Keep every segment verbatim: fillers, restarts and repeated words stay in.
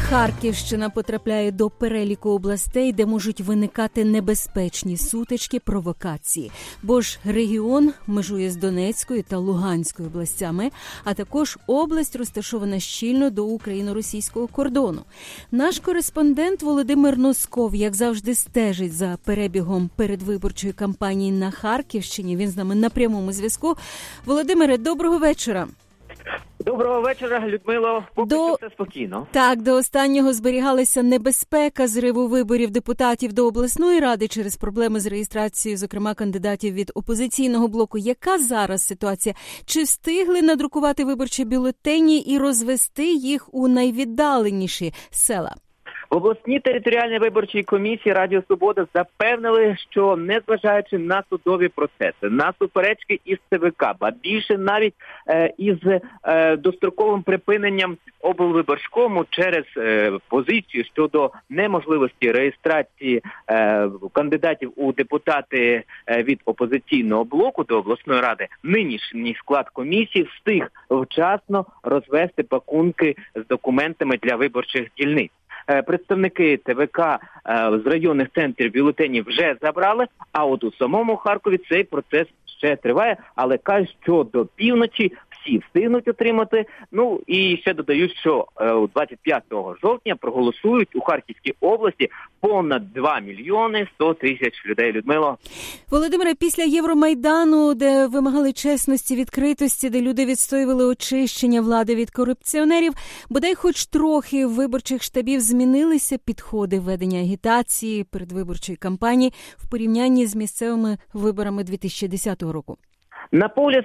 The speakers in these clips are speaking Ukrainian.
Харківщина потрапляє до переліку областей, де можуть виникати небезпечні сутички, провокації. Бо ж регіон межує з Донецькою та Луганською областями, а також область розташована щільно до україно-російського кордону. Наш кореспондент Володимир Носков, як завжди, стежить за перебігом передвиборчої кампанії на Харківщині. Він з нами на прямому зв'язку. Володимире, доброго вечора. Доброго вечора, Людмило. Поки до... що все спокійно. Так, до останнього зберігалася небезпека зриву виборів депутатів до обласної ради через проблеми з реєстрацією, зокрема, кандидатів від опозиційного блоку. Яка зараз ситуація? Чи встигли надрукувати виборчі бюлетені і розвести їх у найвіддаленіші села? В обласній територіальній виборчій комісії Радіо Свобода запевнили, що незважаючи на судові процеси, на суперечки із ЦВК, ба більше навіть е, із е, достроковим припиненням облвиборчкому через е, позицію щодо неможливості реєстрації е, кандидатів у депутати е, від опозиційного блоку до обласної ради, нинішній склад комісії встиг вчасно розвести пакунки з документами для виборчих дільниць. Представники ТВК з районних центрів бюлетенів вже забрали, а от у самому Харкові цей процес ще триває, але кажуть, що до півночі всі встигнуть отримати. Ну і ще додаю, що двадцять п'ятого жовтня проголосують у Харківській області понад два мільйони сто тисяч людей. Людмило. Володимире, після Євромайдану, де вимагали чесності, відкритості, де люди відстоювали очищення влади від корупціонерів, бодай хоч трохи в виборчих штабів змінилися підходи ведення агітації передвиборчої кампанії в порівнянні з місцевими виборами дві тисячі десятого року? На полі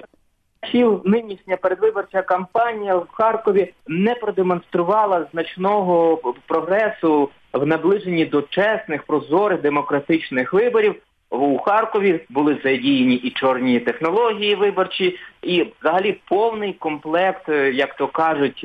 нинішня передвиборча кампанія в Харкові не продемонструвала значного прогресу в наближенні до чесних, прозорих, демократичних виборів. У Харкові були задіяні і чорні технології виборчі, і взагалі повний комплект, як то кажуть,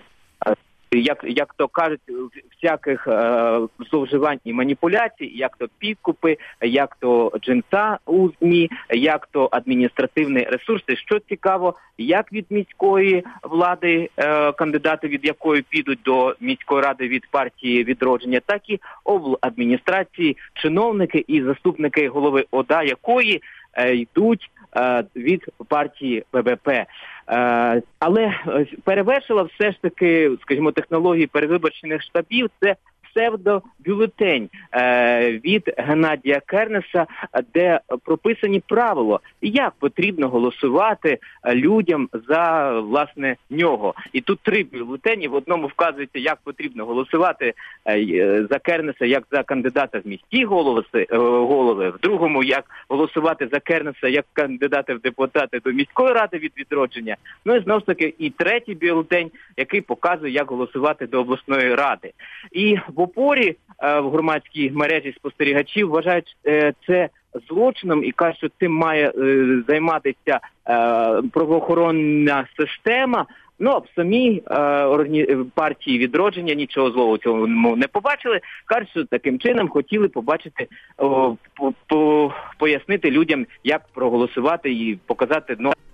як, як то кажуть, всяких е, зловживань і маніпуляцій, як то підкупи, як то джинса у ЗМІ, як то адміністративні ресурси. Що цікаво, як від міської влади, е, кандидати від якої підуть до міської ради від партії «Відродження», так і обладміністрації, чиновники і заступники голови ОДА, якої е, йдуть е, від партії ББП. Uh, але перевершила все ж таки, скажімо, технології передвиборчих штабів – це псевдобюлетень uh, від Геннадія Кернеса, де прописані правила, як потрібно голосувати людям за, власне, нього. І тут три бюлетені, в одному вказується, як потрібно голосувати uh, за Кернеса, як за кандидата в міські голови, uh, голови, в другому, як голосувати за Кернеса, як кандидата в депутати до міської ради від «Відродження». Ну і знову ж таки і третій бюлетень, який показує, як голосувати до обласної ради. І в опорі е, в громадській мережі спостерігачів вважають е, це злочином і кажуть, що цим має е, займатися е, правоохоронна система. Ну, а в самій е, органі... партії «Відродження» нічого злого цього не побачили. Кажуть, що таким чином хотіли побачити, о, по, по, пояснити людям, як проголосувати і показати, ну,